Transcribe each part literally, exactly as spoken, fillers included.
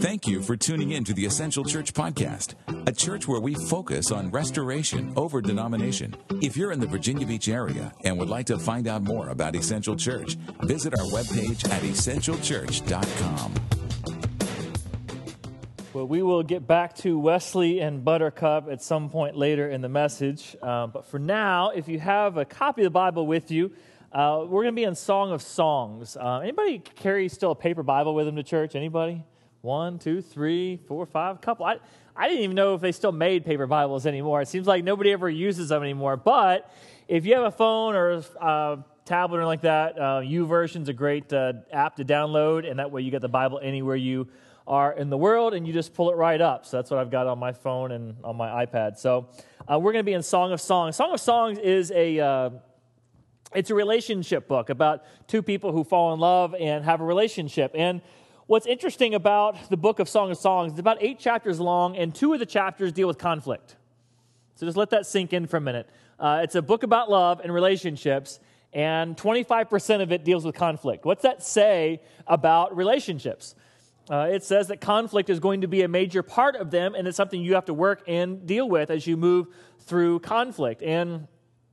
Thank you for tuning in to the Essential Church Podcast, a church where we focus on restoration over denomination. If you're in the Virginia Beach area and would like to find out more about Essential Church, visit our webpage at essential church dot com. Well, we will get back to Wesley and Buttercup at some point later in the message. Um, but for now, if you have a copy of the Bible with you, uh, we're going to be in Song of Songs. Uh, anybody carry still a paper Bible with them to church? Anybody? One, two, three, four, five, a couple. I, I didn't even know if they still made paper Bibles anymore. It seems like nobody ever uses them anymore. But if you have a phone or a uh, tablet or like that, uh, YouVersion's a great uh, app to download, and that way you get the Bible anywhere you are in the world, and you just pull it right up. So that's what I've got on my phone and on my iPad. So uh, we're going to be in Song of Songs. Song of Songs is a uh, it's a relationship book about two people who fall in love and have a relationship. And what's interesting about the book of Song of Songs, it's about eight chapters long, and two of the chapters deal with conflict. So just let that sink in for a minute. Uh, it's a book about love and relationships, and twenty-five percent of it deals with conflict. What's that say about relationships? Uh, it says that conflict is going to be a major part of them, and it's something you have to work and deal with as you move through conflict. And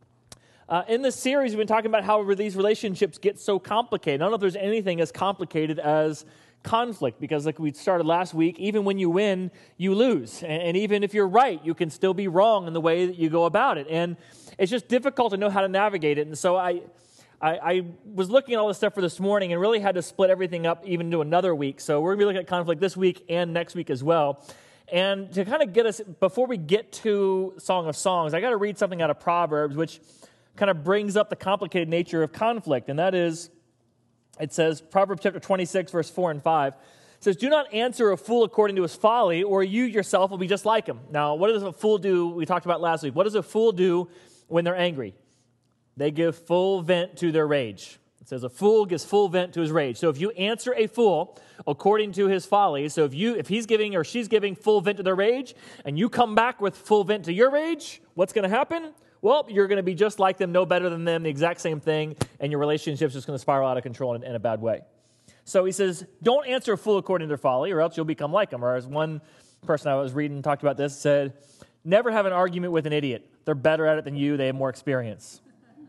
uh, in this series, we've been talking about how these relationships get so complicated. I don't know if there's anything as complicated as conflict, because like we started last week, even when you win, you lose. And, and even if you're right, you can still be wrong in the way that you go about it. And it's just difficult to know how to navigate it. And so I... I, I was looking at all this stuff for this morning and really had to split everything up even into another week. So we're going to be looking at conflict this week and next week as well. And to kind of get us, before we get to Song of Songs, I got to read something out of Proverbs, which kind of brings up the complicated nature of conflict. And that is, it says, Proverbs chapter twenty-six, verse four and five, says, "Do not answer a fool according to his folly, or you yourself will be just like him." Now, what does a fool do? We talked about last week. What does a fool do when they're angry? They give full vent to their rage. It says a fool gives full vent to his rage. So if you answer a fool according to his folly, so if you if he's giving or she's giving full vent to their rage, and you come back with full vent to your rage, what's going to happen? Well, you're going to be just like them, no better than them, the exact same thing, and your relationship's just going to spiral out of control in, in a bad way. So he says, don't answer a fool according to their folly, or else you'll become like them. Or as one person I was reading talked about this, said, never have an argument with an idiot. They're better at it than you. They have more experience.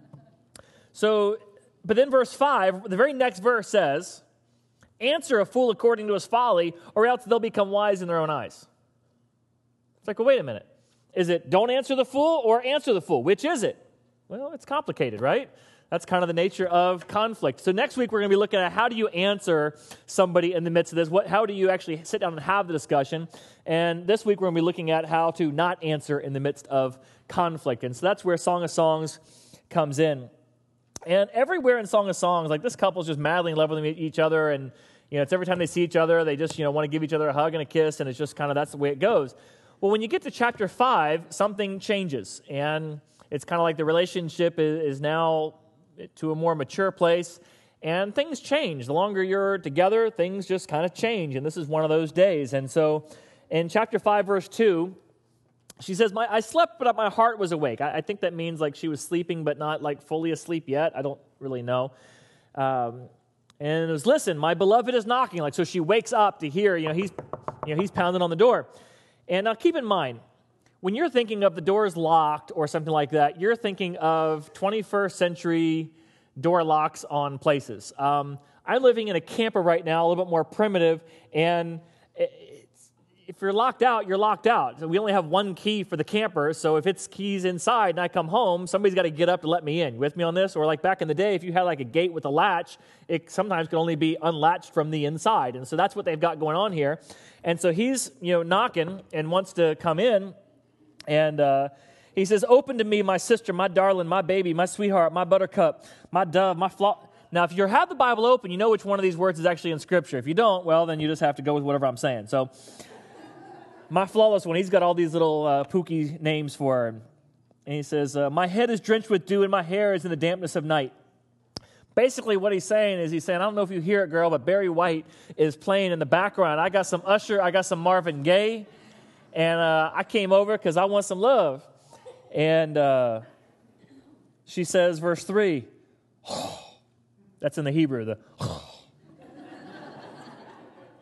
So, but then verse five, the very next verse says, answer a fool according to his folly, or else they'll become wise in their own eyes. It's like, well, wait a minute. Is it don't answer the fool or answer the fool? Which is it? Well, it's complicated, right? That's kind of the nature of conflict. So next week we're going to be looking at how do you answer somebody in the midst of this? What, how do you actually sit down and have the discussion? And this week we're going to be looking at how to not answer in the midst of conflict. And so that's where Song of Songs comes in. And everywhere in Song of Songs, like this couple's just madly in love with each other, and you know, it's every time they see each other, they just you know want to give each other a hug and a kiss, and it's just kind of that's the way it goes. Well, when you get to chapter five, something changes, and it's kind of like the relationship is, is now to a more mature place, and things change. The longer you're together, things just kind of change, and this is one of those days. And so, in chapter five, verse two. She says, my, I slept, but my heart was awake. I, I think that means like she was sleeping, but not like fully asleep yet. I don't really know. Um, and it was, listen, my beloved is knocking. Like, so she wakes up to hear, you know, he's, you know, he's pounding on the door. And now keep in mind, when you're thinking of the doors locked or something like that, you're thinking of twenty-first century door locks on places. Um, I'm living in a camper right now, a little bit more primitive, and it, if you're locked out, you're locked out. So we only have one key for the camper, so if it's keys inside and I come home, somebody's got to get up to let me in. You with me on this? Or like back in the day, if you had like a gate with a latch, it sometimes could only be unlatched from the inside. And so that's what they've got going on here. And so he's, you know, knocking and wants to come in, and uh, he says, open to me, my sister, my darling, my baby, my sweetheart, my buttercup, my dove, my flock. Now, if you have the Bible open, you know which one of these words is actually in Scripture. If you don't, well, then you just have to go with whatever I'm saying. So my flawless one, he's got all these little uh, pooky names for him. And he says, uh, my head is drenched with dew and my hair is in the dampness of night. Basically what he's saying is he's saying, I don't know if you hear it, girl, but Barry White is playing in the background. I got some Usher, I got some Marvin Gaye, and uh, I came over because I want some love. And uh, she says, verse three, that's in the Hebrew, the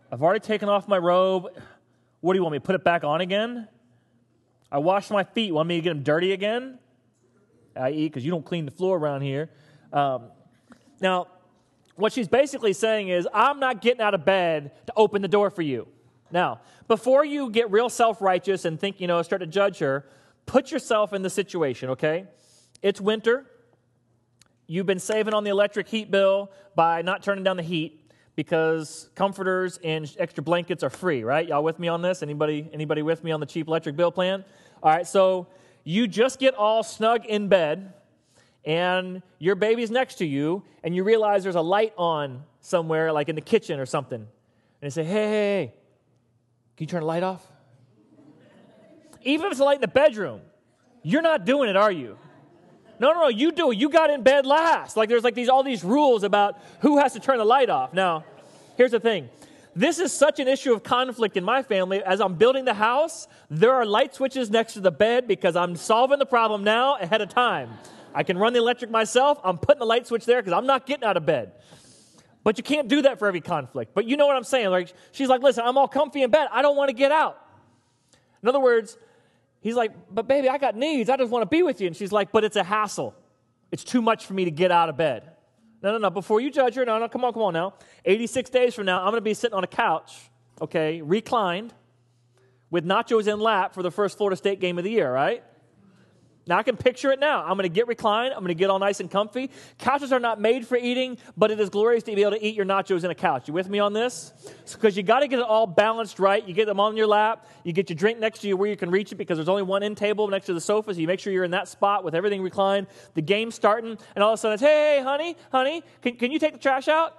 I've already taken off my robe. What do you want me to put it back on again? I washed my feet. Want me to get them dirty again? that is, because you don't clean the floor around here. Um, now, what she's basically saying is, I'm not getting out of bed to open the door for you. Now, before you get real self-righteous and think, you know, start to judge her, put yourself in the situation, okay? It's winter. You've been saving on the electric heat bill by not turning down the heat because comforters and extra blankets are free, right? Y'all with me on this? Anybody, anybody with me on the cheap electric bill plan? All right, so you just get all snug in bed, and your baby's next to you, and you realize there's a light on somewhere, like in the kitchen or something. And they say, hey, hey, hey, can you turn the light off? Even if it's a light in the bedroom, you're not doing it, are you? No, no, no, you do it. You got in bed last. Like there's like these all these rules about who has to turn the light off. Now, here's the thing. This is such an issue of conflict in my family. As I'm building the house, there are light switches next to the bed because I'm solving the problem now ahead of time. I can run the electric myself. I'm putting the light switch there because I'm not getting out of bed. But you can't do that for every conflict. But you know what I'm saying? Like she's like, listen, I'm all comfy in bed. I don't want to get out. In other words, he's like, but baby, I got needs. I just want to be with you. And she's like, but it's a hassle. It's too much for me to get out of bed. No, no, no. Before you judge her, no, no, come on, come on now. eighty-six days from now, I'm going to be sitting on a couch, okay, reclined, with nachos in lap for the first Florida State game of the year, right? Now, I can picture it now. I'm going to get reclined. I'm going to get all nice and comfy. Couches are not made for eating, but it is glorious to be able to eat your nachos in a couch. You with me on this? Because you got to get it all balanced right. You get them on your lap. You get your drink next to you where you can reach it because there's only one end table next to the sofa, so you make sure you're in that spot with everything reclined. The game's starting, and all of a sudden it's, hey, hey honey, honey, can, can you take the trash out?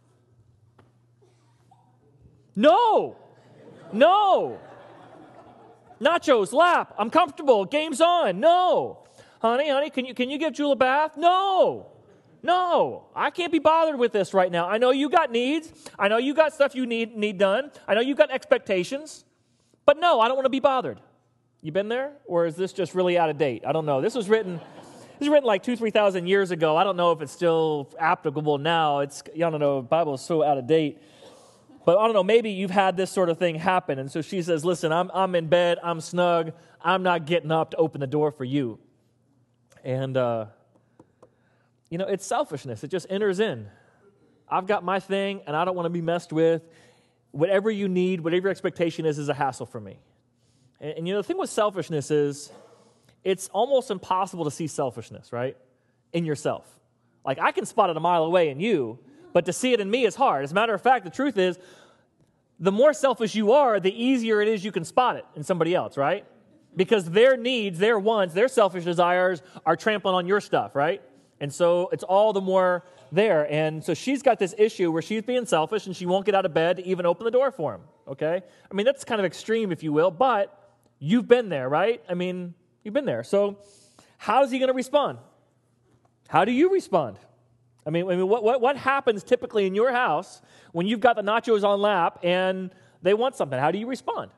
No. No. Nachos, lap, I'm comfortable, game's on. No. Honey, honey, can you can you give Jewel a bath? No. No. I can't be bothered with this right now. I know you got needs. I know you got stuff you need need done. I know you got expectations. But no, I don't want to be bothered. You been there? Or is this just really out of date? I don't know. This was written this was written like two, three thousand years ago. I don't know if it's still applicable now. It's I don't know, the Bible is so out of date. But I don't know, maybe you've had this sort of thing happen. And so she says, listen, I'm I'm in bed, I'm snug, I'm not getting up to open the door for you. And, uh, you know, it's selfishness. It just enters in. I've got my thing, and I don't want to be messed with. Whatever you need, whatever your expectation is, is a hassle for me. And, and you know, the thing with selfishness is it's almost impossible to see selfishness, right, in yourself. Like, I can spot it a mile away in you, but to see it in me is hard. As a matter of fact, the truth is, the more selfish you are, the easier it is you can spot it in somebody else, right? Because their needs, their wants, their selfish desires are trampling on your stuff, right? And so it's all the more there. And so she's got this issue where she's being selfish and she won't get out of bed to even open the door for him, okay? I mean, that's kind of extreme, if you will, but you've been there, right? I mean, you've been there. So how is he going to respond? How do you respond? I mean, I mean what, what, what happens typically in your house when you've got the nachos on lap and they want something? How do you respond?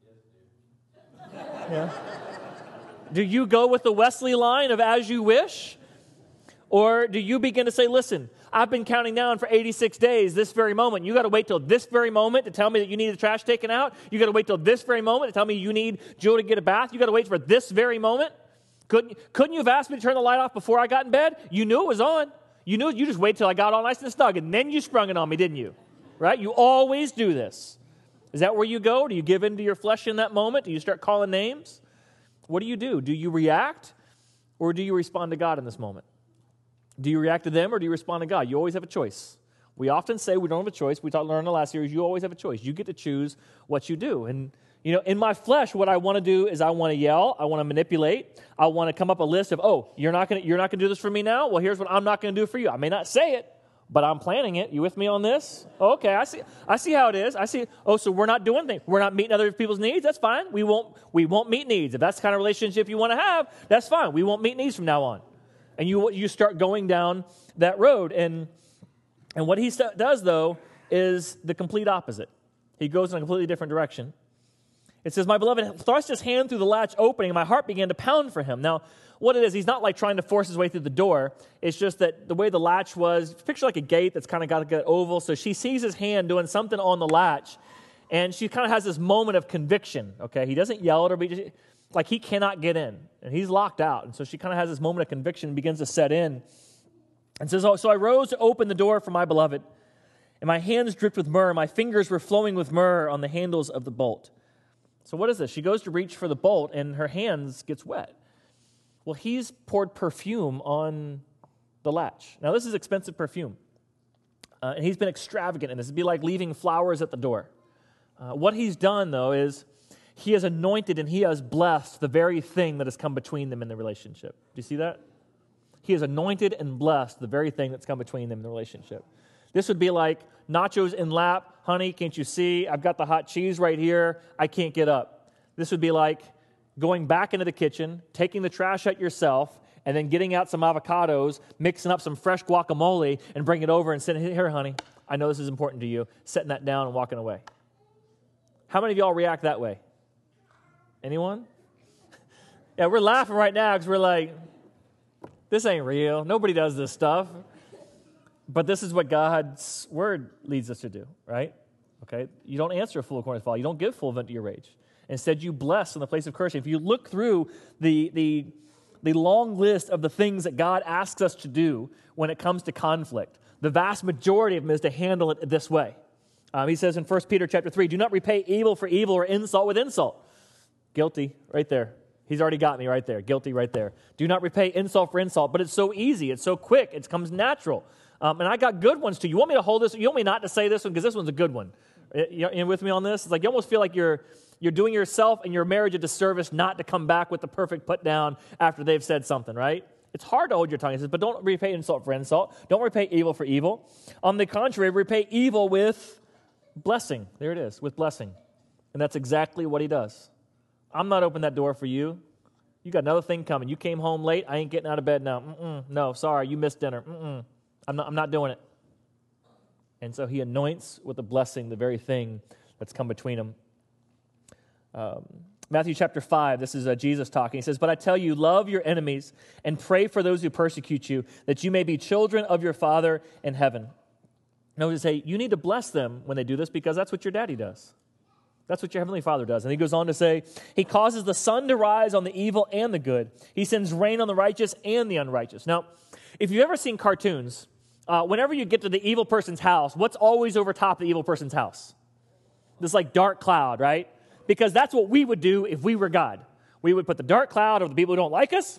Yeah. Do you go with the Wesley line of as you wish? Or do you begin to say, listen, I've been counting down for eighty-six days, this very moment. You got to wait till this very moment to tell me that you need the trash taken out. You got to wait till this very moment to tell me you need Joe to get a bath. You got to wait for this very moment. Couldn't, couldn't you have asked me to turn the light off before I got in bed? You knew it was on. You knew you just wait till I got all nice and snug, and then you sprung it on me, didn't you? Right? You always do this. Is that where you go? Do you give in to your flesh in that moment? Do you start calling names? What do you do? Do you react, or do you respond to God in this moment? Do you react to them, or do you respond to God? You always have a choice. We often say we don't have a choice. We talked learned in the last series, you always have a choice. You get to choose what you do. And you know, in my flesh, what I want to do is I want to yell, I want to manipulate, I want to come up a list of, oh, you're not going to you're not going to do this for me now? Well, here's what I'm not going to do for you. I may not say it, but I'm planning it. You with me on this? Okay, I see I see how it is. I see, oh, so we're not doing things. We're not meeting other people's needs. That's fine. We won't we won't meet needs. If that's the kind of relationship you want to have, that's fine. We won't meet needs from now on. And you you start going down that road. And and what he st- does, though, is the complete opposite. He goes in a completely different direction. It says, my beloved thrust his hand through the latch opening, and my heart began to pound for him. Now, what it is, he's not like trying to force his way through the door. It's just that the way the latch was, picture like a gate that's kind of got an oval. So she sees his hand doing something on the latch, and she kind of has this moment of conviction, okay? He doesn't yell at her, but he just, like he cannot get in, and he's locked out. And so she kind of has this moment of conviction begins to set in. And says, oh, so I rose to open the door for my beloved, and my hands dripped with myrrh. My fingers were flowing with myrrh on the handles of the bolt. So what is this? She goes to reach for the bolt, and her hands gets wet. Well, he's poured perfume on the latch. Now, this is expensive perfume, uh, and he's been extravagant in this. It'd be like leaving flowers at the door. Uh, what he's done, though, is he has anointed and he has blessed the very thing that has come between them in the relationship. Do you see that? He has anointed and blessed the very thing that's come between them in the relationship. This would be like nachos in lap. Honey, can't you see? I've got the hot cheese right here. I can't get up. This would be like going back into the kitchen, taking the trash out yourself, and then getting out some avocados, mixing up some fresh guacamole, and bringing it over and saying, here, honey, I know this is important to you, setting that down and walking away. How many of y'all react that way? Anyone? Yeah, we're laughing right now because we're like, this ain't real. Nobody does this stuff. But this is what God's word leads us to do, right? Okay? You don't answer a fool according to the law. You don't give full vent to your rage. Instead, you bless in the place of cursing. If you look through the, the, the long list of the things that God asks us to do when it comes to conflict, the vast majority of them is to handle it this way. Um, he says in First Peter chapter three, do not repay evil for evil or insult with insult. Guilty, right there. He's already got me right there. Guilty right there. Do not repay insult for insult. But it's so easy. It's so quick. It comes natural. Um, and I got good ones too. You want me to hold this? You want me not to say this one? Because this one's a good one. You, you with me on this? It's like you almost feel like you're you're doing yourself and your marriage a disservice not to come back with the perfect put down after they've said something, right? It's hard to hold your tongue. He says, but don't repay insult for insult. Don't repay evil for evil. On the contrary, repay evil with blessing. There it is, with blessing. And that's exactly what he does. I'm not opening that door for you. You got another thing coming. You came home late. I ain't getting out of bed now. Mm-mm. No, sorry, you missed dinner. Mm-mm. I'm not, I'm not doing it. And so he anoints with a blessing the very thing that's come between them. Um, Matthew chapter five, this is uh, Jesus talking. He says, but I tell you, love your enemies and pray for those who persecute you, that you may be children of your Father in heaven. Notice, say, you need to bless them when they do this because that's what your daddy does. That's what your heavenly Father does. And he goes on to say, he causes the sun to rise on the evil and the good. He sends rain on the righteous and the unrighteous. Now, if you've ever seen cartoons, uh, whenever you get to the evil person's house, what's always over top the evil person's house? This like dark cloud, right? Because that's what we would do if we were God. We would put the dark cloud over the people who don't like us,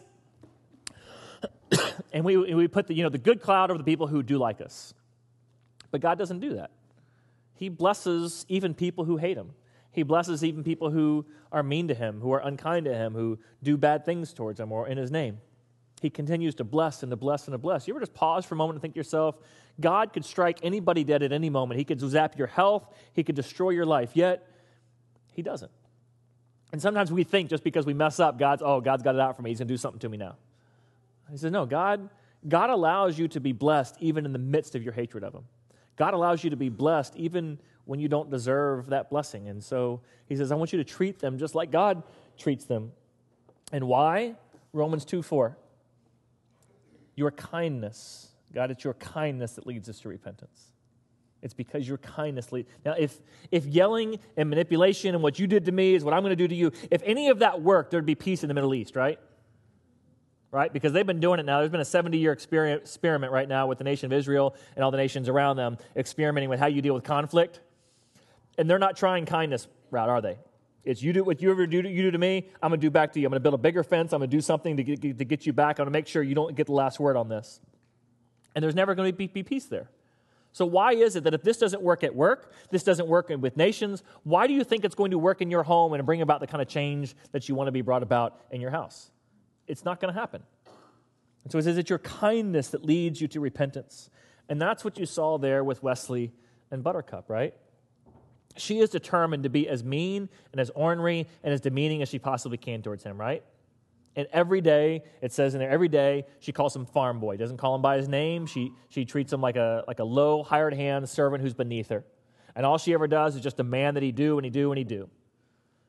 and we we put the you know the good cloud over the people who do like us. But God doesn't do that. He blesses even people who hate him. He blesses even people who are mean to him, who are unkind to him, who do bad things towards him or in his name. He continues to bless and to bless and to bless. You ever just pause for a moment and think to yourself, God could strike anybody dead at any moment. He could zap your health. He could destroy your life. Yet, he doesn't. And sometimes we think just because we mess up, God's, oh, God's got it out for me. He's going to do something to me now. He says, no, God, God allows you to be blessed even in the midst of your hatred of him. God allows you to be blessed even when you don't deserve that blessing. And so he says, I want you to treat them just like God treats them. And why? Romans two four. Your kindness. God, it's your kindness that leads us to repentance. It's because your kindness leads. Now, if, if yelling and manipulation and what you did to me is what I'm going to do to you, if any of that worked, there'd be peace in the Middle East, right? Right? Because they've been doing it now. There's been a seventy-year experiment right now with the nation of Israel and all the nations around them experimenting with how you deal with conflict. And they're not trying kindness route, are they? It's you do what you ever do to, you do to me, I'm going to do back to you. I'm going to build a bigger fence. I'm going to do something to get, to get you back. I'm going to make sure you don't get the last word on this. And there's never going to be, be peace there. So why is it that if this doesn't work at work, this doesn't work with nations, why do you think it's going to work in your home and bring about the kind of change that you want to be brought about in your house? It's not going to happen. And so it says it's your kindness that leads you to repentance. And that's what you saw there with Wesley and Buttercup, right? She is determined to be as mean and as ornery and as demeaning as she possibly can towards him, right? And every day, it says in there, every day, she calls him farm boy. Doesn't call him by his name. She she treats him like a like a low, hired hand servant who's beneath her. And all she ever does is just demand that he do and he do and he do.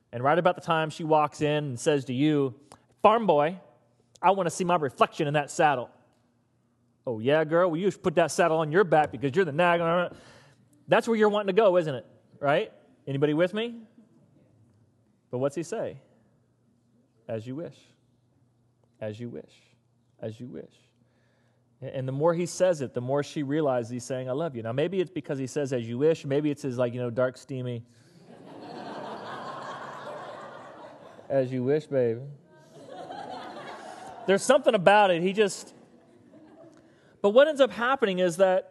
And right about the time she walks in and says to you, farm boy, I want to see my reflection in that saddle. Oh, yeah, girl, well, you should put that saddle on your back because you're the nag. That's where you're wanting to go, isn't it? Right? Anybody with me? But what's he say? As you wish. As you wish. As you wish. And the more he says it, the more she realizes he's saying, I love you. Now, maybe it's because he says, as you wish. Maybe it's his, like, you know, dark, steamy, as you wish, baby. There's something about it. He just, but what ends up happening is that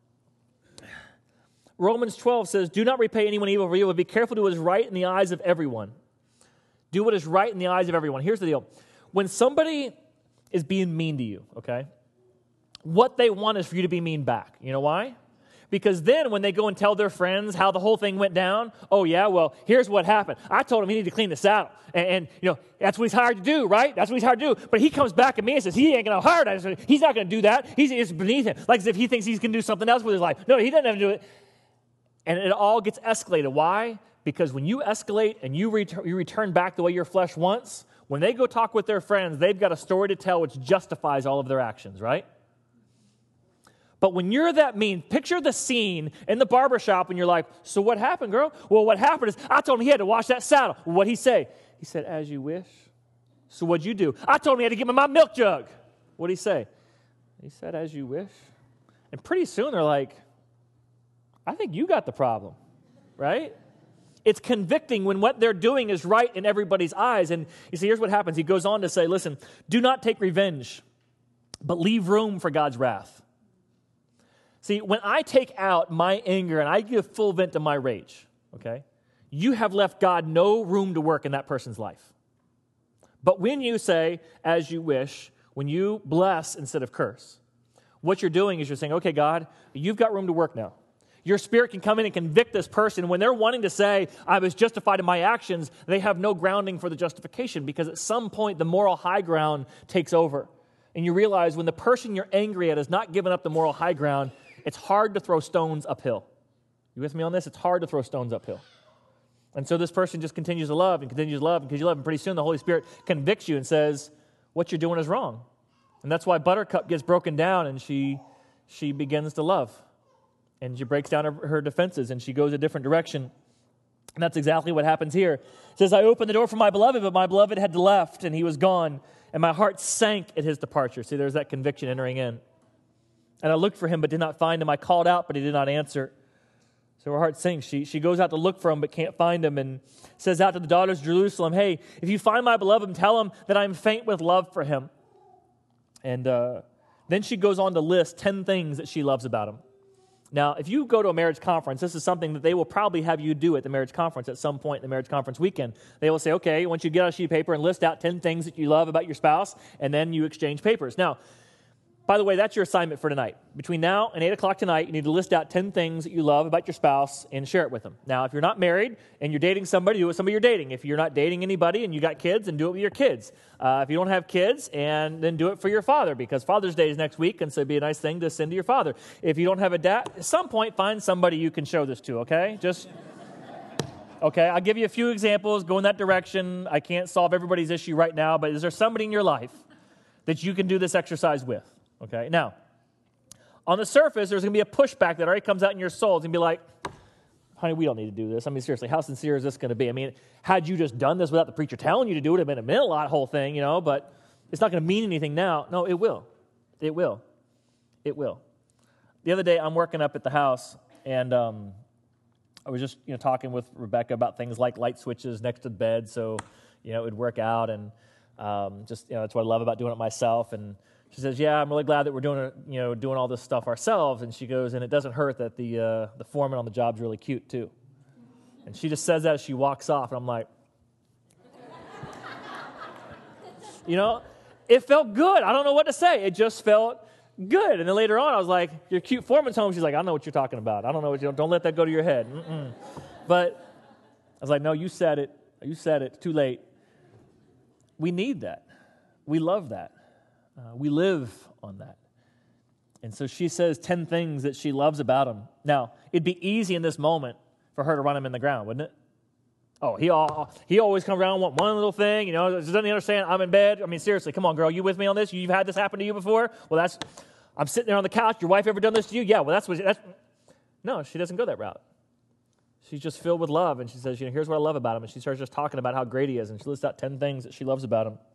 Romans twelve says, do not repay anyone evil for evil, but be careful to do what is right in the eyes of everyone. Do what is right in the eyes of everyone. Here's the deal. When somebody is being mean to you, okay, what they want is for you to be mean back. You know why? Because then when they go and tell their friends how the whole thing went down, oh, yeah, well, here's what happened. I told him he needed to clean the saddle. And, and, you know, that's what he's hired to do, right? That's what he's hired to do. But he comes back at me and says, he ain't going to hire us. He's not going to do that. He's it's beneath him. Like as if he thinks he's going to do something else with his life. No, he doesn't have to do it. And it all gets escalated. Why? Because when you escalate and you, ret- you return back the way your flesh wants, when they go talk with their friends, they've got a story to tell which justifies all of their actions, right? But when you're that mean, picture the scene in the barbershop and you're like, so what happened, girl? Well, what happened is I told him he had to wash that saddle. What'd he say? He said, as you wish. So what'd you do? I told him he had to give me my milk jug. What'd he say? He said, as you wish. And pretty soon they're like, I think you got the problem, right? It's convicting when what they're doing is right in everybody's eyes. And you see, here's what happens. He goes on to say, listen, do not take revenge, but leave room for God's wrath. See, when I take out my anger and I give full vent to my rage, okay, you have left God no room to work in that person's life. But when you say, as you wish, when you bless instead of curse, what you're doing is you're saying, okay, God, you've got room to work now. Your Spirit can come in and convict this person. When they're wanting to say, I was justified in my actions, they have no grounding for the justification because at some point the moral high ground takes over. And you realize when the person you're angry at has not given up the moral high ground, it's hard to throw stones uphill. You with me on this? It's hard to throw stones uphill. And so this person just continues to love and continues to love and continues to love. And pretty soon the Holy Spirit convicts you and says, what you're doing is wrong. And that's why Buttercup gets broken down and she, she begins to love. And she breaks down her, her defenses and she goes a different direction. And that's exactly what happens here. It says, I opened the door for my beloved, but my beloved had left and he was gone. And my heart sank at his departure. See, there's that conviction entering in. And I looked for him, but did not find him. I called out, but he did not answer. So her heart sinks. She, she goes out to look for him, but can't find him, and says out to the daughters of Jerusalem, hey, if you find my beloved, tell him that I'm faint with love for him. And uh, then she goes on to list ten things that she loves about him. Now, if you go to a marriage conference, this is something that they will probably have you do at the marriage conference at some point in the marriage conference weekend. They will say, okay, I want you to get out a sheet of paper and list out ten things that you love about your spouse, and then you exchange papers. Now, by the way, that's your assignment for tonight. Between now and eight o'clock tonight, you need to list out ten things that you love about your spouse and share it with them. Now, if you're not married and you're dating somebody, do it with somebody you're dating. If you're not dating anybody and you got kids, then do it with your kids. Uh, if you don't have kids, and then do it for your father, because Father's Day is next week, and so it'd be a nice thing to send to your father. If you don't have a dad, at some point, find somebody you can show this to, okay? Just, okay, I'll give you a few examples. Go in that direction. I can't solve everybody's issue right now, but is there somebody in your life that you can do this exercise with? Okay, now, on the surface, there's going to be a pushback that already comes out in your soul. It's going to be like, honey, we don't need to do this. I mean, seriously, how sincere is this going to be? I mean, had you just done this without the preacher telling you to do it, it would have meant a lot, whole thing, you know, but it's not going to mean anything now. No, it will. It will. It will. The other day, I'm working up at the house, and um, I was just, you know, talking with Rebecca about things like light switches next to the bed, so, you know, it would work out, and um, just, you know, that's what I love about doing it myself, and she says, yeah, I'm really glad that we're doing it, you know, doing all this stuff ourselves. And she goes, and it doesn't hurt that the uh, the foreman on the job's really cute, too. And she just says that as she walks off. And I'm like, you know, it felt good. I don't know what to say. It just felt good. And then later on, I was like, your cute foreman's home. She's like, I know what you're talking about. I don't know what you, don't let that go to your head. Mm-mm. But I was like, no, you said it. You said it. It's too late. We need that. We love that. Uh, we live on that. And so she says ten things that she loves about him. Now, it'd be easy in this moment for her to run him in the ground, wouldn't it? Oh, he all, he always comes around and want one little thing, you know, doesn't he understand I'm in bed? I mean, seriously, come on, girl, you with me on this? You've had this happen to you before? Well, that's, I'm sitting there on the couch. Your wife ever done this to you? Yeah, well, that's what, that's, no, she doesn't go that route. She's just filled with love, and she says, you know, here's what I love about him, and she starts just talking about how great he is, and she lists out ten things that she loves about him.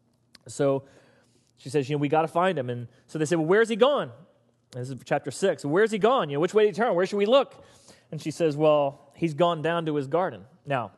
So she says, you know, we got to find him, and so they say, well, where's he gone? And this is chapter six. So where's he gone? You know, which way did he turn? Where should we look? And she says, well, he's gone down to his garden. Now,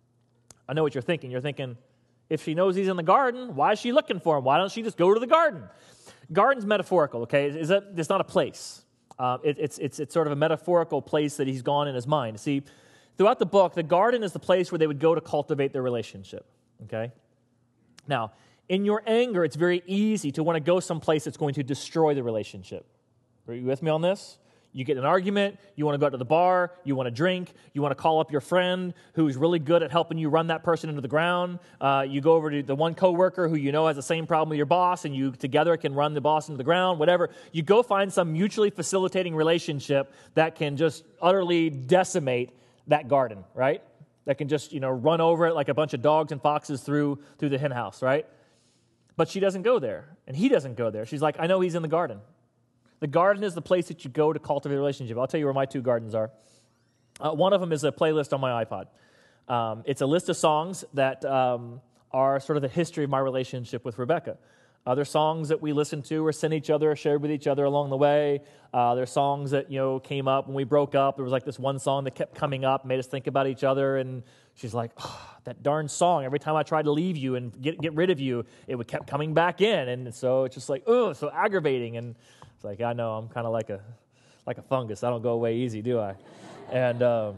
I know what you're thinking. You're thinking, if she knows he's in the garden, why is she looking for him? Why don't she just go to the garden? Garden's metaphorical, okay? Is that, it's not a place. Uh, it, it's, it's, it's sort of a metaphorical place that he's gone in his mind. See, throughout the book, the garden is the place where they would go to cultivate their relationship, okay? Now, in your anger, it's very easy to want to go someplace that's going to destroy the relationship. Are you with me on this? You get in an argument, you want to go out to the bar, you want to drink, you want to call up your friend who's really good at helping you run that person into the ground. Uh, you go over to the one coworker who you know has the same problem with your boss, and you together can run the boss into the ground, whatever. You go find some mutually facilitating relationship that can just utterly decimate that garden, right? That can just, you know, run over it like a bunch of dogs and foxes through, through the hen house, right? But she doesn't go there, and he doesn't go there. She's like, I know he's in the garden. The garden is the place that you go to cultivate a relationship. I'll tell you where my two gardens are. Uh, one of them is a playlist on my iPod. Um, it's a list of songs that um, are sort of the history of my relationship with Rebecca. Other songs that we listened to or sent each other or shared with each other along the way. Uh, there's songs that, you know, came up when we broke up. There was like this one song that kept coming up, made us think about each other, and she's like, oh, that darn song. Every time I tried to leave you and get get rid of you, it would kept coming back in, and so it's just like, oh, so aggravating. And it's like, I know, I'm kind of like a like a fungus. I don't go away easy, do I? And um,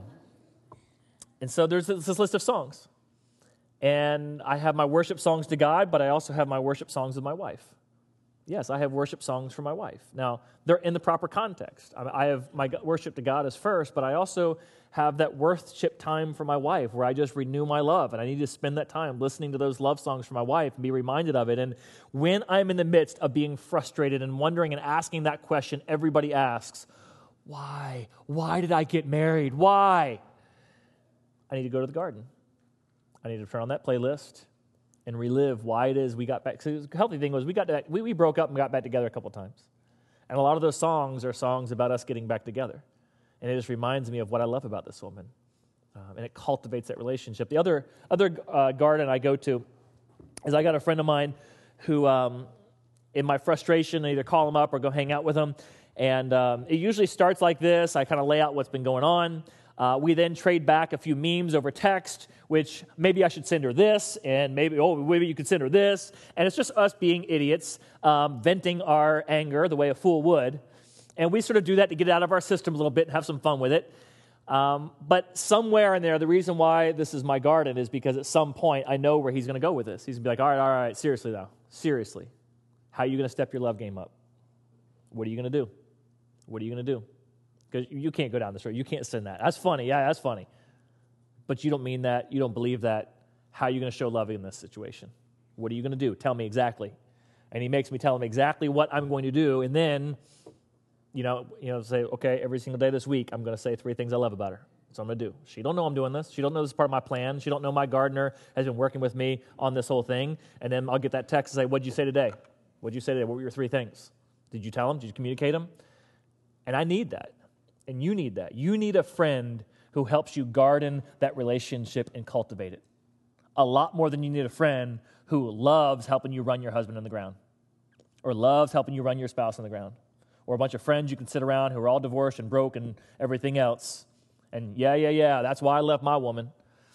and so there's this, this list of songs. And I have my worship songs to God, but I also have my worship songs with my wife. Yes, I have worship songs for my wife. Now, they're in the proper context. I have my worship to God is first, but I also have that worship time for my wife where I just renew my love, and I need to spend that time listening to those love songs for my wife and be reminded of it. And when I'm in the midst of being frustrated and wondering and asking that question everybody asks, why? Why did I get married? Why? I need to go to the garden. I need to turn on that playlist and relive why it is we got back. So the healthy thing was we got back, we, we broke up and got back together a couple times. And a lot of those songs are songs about us getting back together. And it just reminds me of what I love about this woman. Um, and it cultivates that relationship. The other other uh, garden I go to is I got a friend of mine who, um, in my frustration, I either call him up or go hang out with him. And um, it usually starts like this. I kind of lay out what's been going on. Uh, we then trade back a few memes over text, which maybe I should send her this, and maybe, oh, maybe you could send her this. And it's just us being idiots, um, venting our anger the way a fool would. And we sort of do that to get it out of our system a little bit and have some fun with it. Um, but somewhere in there, the reason why this is my garden is because at some point, I know where he's going to go with this. He's going to be like, all right, all right, seriously now, seriously. How are you going to step your love game up? What are you going to do? What are you going to do? Because you can't go down this road. You can't send that. That's funny. Yeah, that's funny. But you don't mean that. You don't believe that. How are you going to show love in this situation? What are you going to do? Tell me exactly. And he makes me tell him exactly what I'm going to do. And then, you know, you know, say, okay, every single day this week, I'm going to say three things I love about her. That's what I'm going to do. She don't know I'm doing this. She don't know this is part of my plan. She don't know my gardener has been working with me on this whole thing. And then I'll get that text and say, what'd you say today? What'd you say today? What were your three things? Did you tell him? Did you communicate them? And I need that. And you need that. You need a friend who helps you garden that relationship and cultivate it. A lot more than you need a friend who loves helping you run your husband in the ground, or loves helping you run your spouse in the ground, or a bunch of friends you can sit around who are all divorced and broke and everything else. And yeah, yeah, yeah, that's why I left my woman.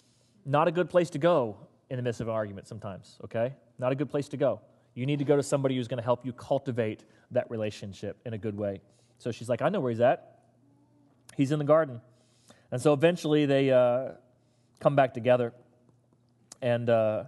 Not a good place to go in the midst of an argument sometimes, okay? Not a good place to go. You need to go to somebody who's going to help you cultivate that relationship in a good way. So she's like, I know where he's at. He's in the garden. And so eventually they uh, come back together. And uh,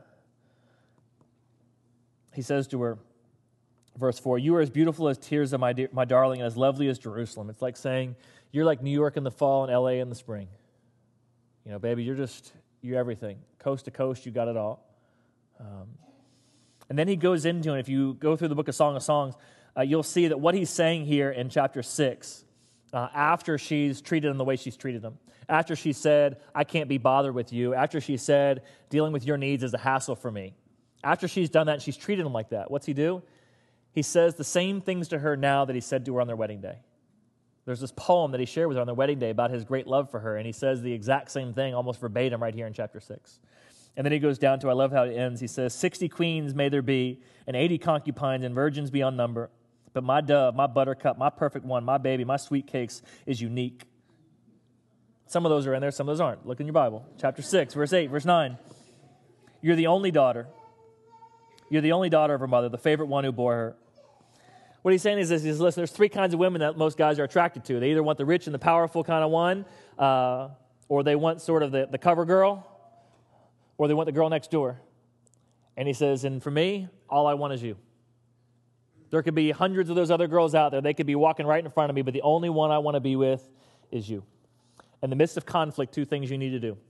he says to her, verse four, you are as beautiful as tears of my, dear, my darling, and as lovely as Jerusalem. It's like saying, you're like New York in the fall and L A in the spring. You know, baby, you're just, you're everything. Coast to coast, you got it all. Um, and then he goes into, and if you go through the book of Song of Songs, uh, you'll see that what he's saying here in chapter six, Uh, after she's treated him the way she's treated him, After she said, I can't be bothered with you. After she said, dealing with your needs is a hassle for me. After she's done that and she's treated him like that, what's he do? He says the same things to her now that he said to her on their wedding day. There's this poem that he shared with her on their wedding day about his great love for her, and he says the exact same thing, almost verbatim, right here in chapter six. And then he goes down to, I love how it ends. He says, sixty queens may there be, and eighty concubines, and virgins beyond number. But my dove, my buttercup, my perfect one, my baby, my sweet cakes is unique. Some of those are in there, some of those aren't. Look in your Bible. Chapter six, verse eight, verse nine. You're the only daughter. You're the only daughter of her mother, the favorite one who bore her. What he's saying is this, is, listen, there's three kinds of women that most guys are attracted to. They either want the rich and the powerful kind of one, uh, or they want sort of the, the cover girl, or they want the girl next door. And he says, and for me, all I want is you. There could be hundreds of those other girls out there. They could be walking right in front of me, but the only one I want to be with is you. In the midst of conflict, two things you need to do.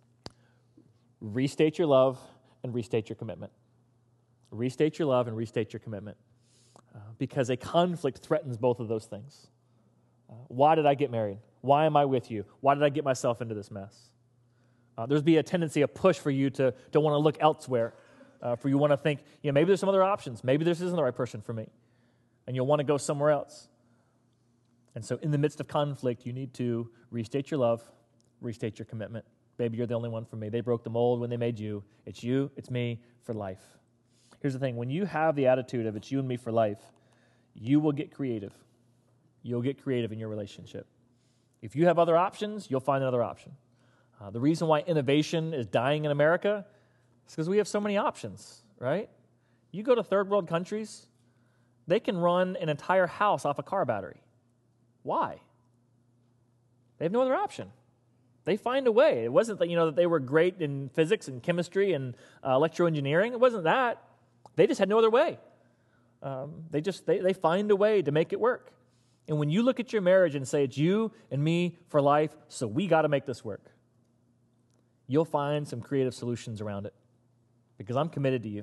Restate your love and restate your commitment. Restate your love and restate your commitment. Uh, because a conflict threatens both of those things. Uh, why did I get married? Why am I with you? Why did I get myself into this mess? Uh, there's be a tendency, a push for you to, to want to look elsewhere, uh, for you want to think, you know, maybe there's some other options. Maybe this isn't the right person for me. And you'll want to go somewhere else. And so in the midst of conflict, you need to restate your love, restate your commitment. Baby, you're the only one for me. They broke the mold when they made you. It's you, it's me for life. Here's the thing. When you have the attitude of it's you and me for life, you will get creative. You'll get creative in your relationship. If you have other options, you'll find another option. Uh, the reason why innovation is dying in America is because we have so many options, right? You go to third world countries, they can run an entire house off a car battery. Why? They have no other option. They find a way. It wasn't that, you know, that they were great in physics and chemistry and uh, electroengineering. It wasn't that. They just had no other way. Um, they just they, they find a way to make it work. And when you look at your marriage and say, it's you and me for life, so we got to make this work, you'll find some creative solutions around it. Because I'm committed to you.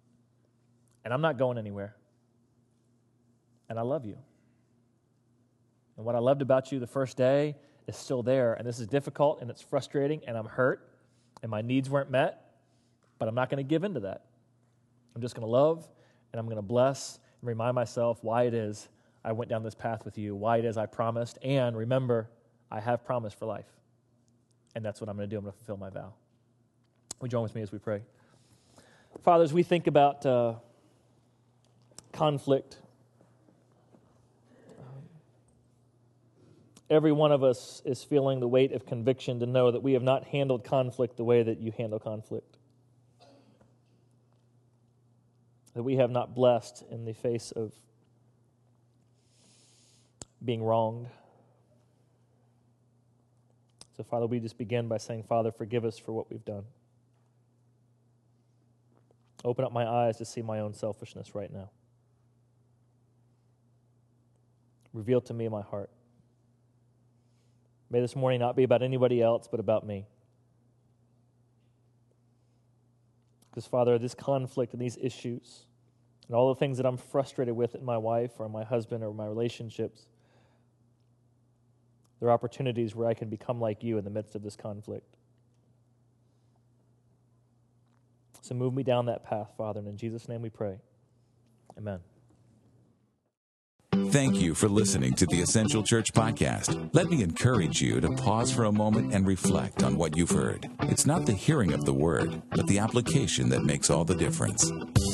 And I'm not going anywhere. And I love you. And what I loved about you the first day is still there. And this is difficult and it's frustrating and I'm hurt and my needs weren't met. But I'm not going to give in to that. I'm just going to love and I'm going to bless and remind myself why it is I went down this path with you, why it is I promised, and remember, I have promised for life. And that's what I'm going to do. I'm going to fulfill my vow. Will you join with me as we pray? Father, as we think about uh, conflict, every one of us is feeling the weight of conviction to know that we have not handled conflict the way that you handle conflict. That we have not blessed in the face of being wronged. So, Father, we just begin by saying, Father, forgive us for what we've done. Open up my eyes to see my own selfishness right now. Reveal to me my heart. May this morning not be about anybody else, but about me. Because, Father, this conflict and these issues and all the things that I'm frustrated with in my wife or my husband or my relationships, there are opportunities where I can become like you in the midst of this conflict. So move me down that path, Father, and in Jesus' name we pray. Amen. Thank you for listening to the Essential Church Podcast. Let me encourage you to pause for a moment and reflect on what you've heard. It's not the hearing of the word, but the application that makes all the difference.